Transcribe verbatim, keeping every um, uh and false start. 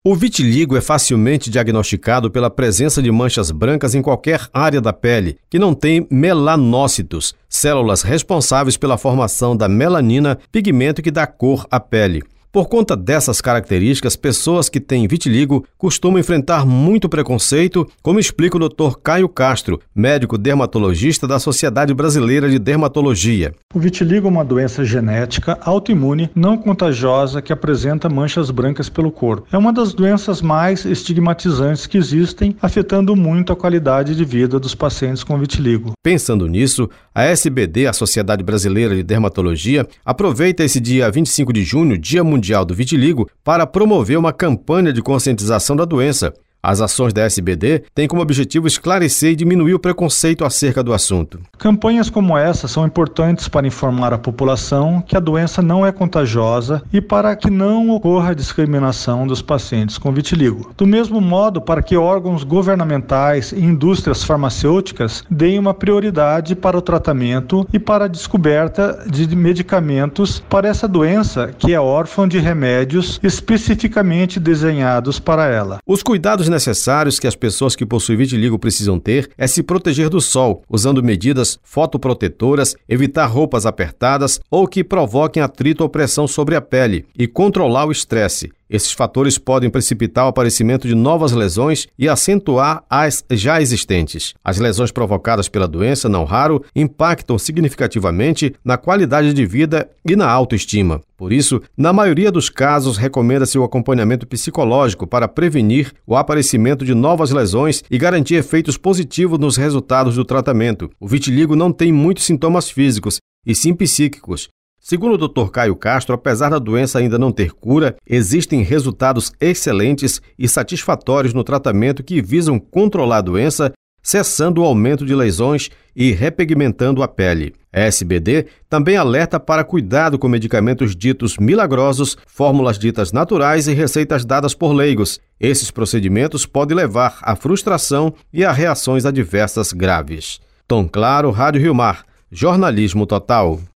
O vitiligo é facilmente diagnosticado pela presença de manchas brancas em qualquer área da pele, que não tem melanócitos, células responsáveis pela formação da melanina, pigmento que dá cor à pele. Por conta dessas características, pessoas que têm vitiligo costumam enfrentar muito preconceito, como explica o doutor Caio Castro, médico dermatologista da Sociedade Brasileira de Dermatologia. O vitiligo é uma doença genética autoimune não contagiosa que apresenta manchas brancas pelo corpo. É uma das doenças mais estigmatizantes que existem, afetando muito a qualidade de vida dos pacientes com vitiligo. Pensando nisso, a S B D, a Sociedade Brasileira de Dermatologia, aproveita esse dia vinte e cinco de junho, Dia Mundial do Vitiligo, para promover uma campanha de conscientização da doença. As ações da S B D têm como objetivo esclarecer e diminuir o preconceito acerca do assunto. Campanhas como essa são importantes para informar a população que a doença não é contagiosa e para que não ocorra discriminação dos pacientes com vitiligo. Do mesmo modo, para que órgãos governamentais e indústrias farmacêuticas deem uma prioridade para o tratamento e para a descoberta de medicamentos para essa doença que é órfã de remédios especificamente desenhados para ela. Os cuidados necessários que as pessoas que possuem vitiligo precisam ter é se proteger do sol, usando medidas fotoprotetoras, evitar roupas apertadas ou que provoquem atrito ou pressão sobre a pele e controlar o estresse. Esses fatores podem precipitar o aparecimento de novas lesões e acentuar as já existentes. As lesões provocadas pela doença, não raro, impactam significativamente na qualidade de vida e na autoestima. Por isso, na maioria dos casos, recomenda-se o acompanhamento psicológico para prevenir o aparecimento de novas lesões e garantir efeitos positivos nos resultados do tratamento. O vitiligo não tem muitos sintomas físicos, e sim psíquicos. Segundo o doutor Caio Castro, apesar da doença ainda não ter cura, existem resultados excelentes e satisfatórios no tratamento que visam controlar a doença, cessando o aumento de lesões e repigmentando a pele. A S B D também alerta para cuidado com medicamentos ditos milagrosos, fórmulas ditas naturais e receitas dadas por leigos. Esses procedimentos podem levar à frustração e a reações adversas graves. Tom Claro, Rádio Rio Mar, jornalismo total.